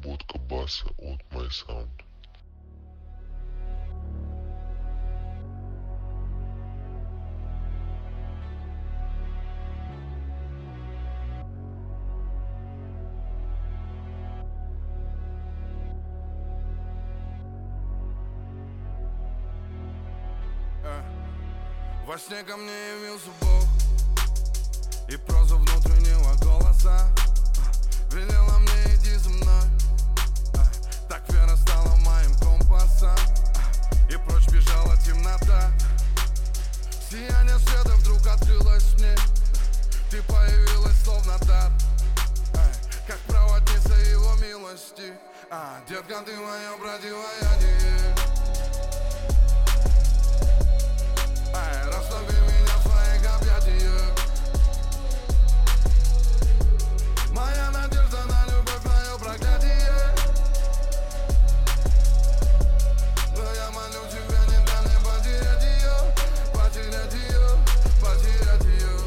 обработка баса от MySound. Во сне ко мне явился Бог и проза внутреннего голоса велела мне: иди за мной. Так вера стала моим компасом, и прочь бежала темнота. Сияние света вдруг открылось мне, ты появилась словно дар, как проводница его милости. Детка, ты мое противоядие. Расслаби меня в своих объятиях. Моя надежда на любовь, мое проклятие. Но я молю тебя, не дай мне потерять ее, потерять ее, потерять ее.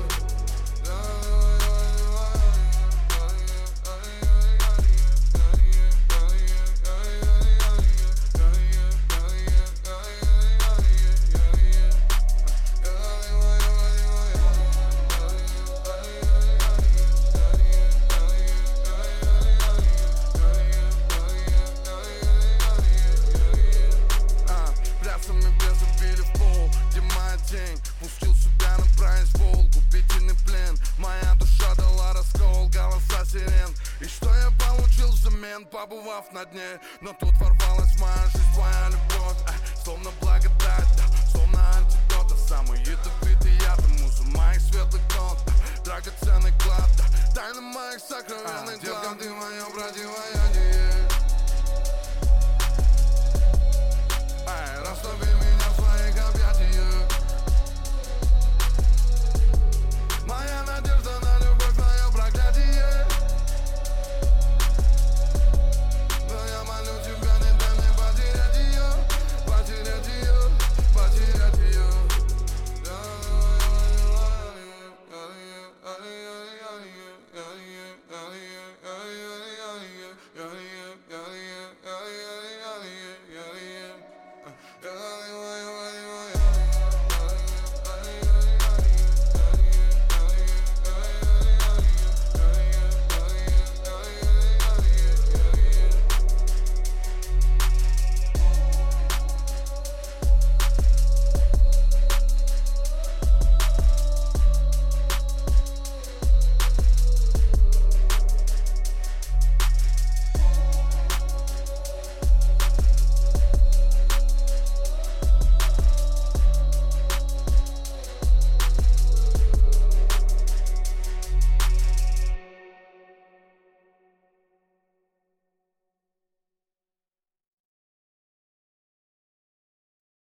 Пустил себя на произвол, губительный плен. Моя душа дала раскол, голоса сирен. И что я получил взамен, побывав на дне? Но тут ворвалась в мою жизнь твоя любовь, словно благодать, словно антидот. Самый ядовитый яд, муза моих светлых нот, драгоценный клад, тайна моих сокровенных глав. Детка, ты мое противоядие.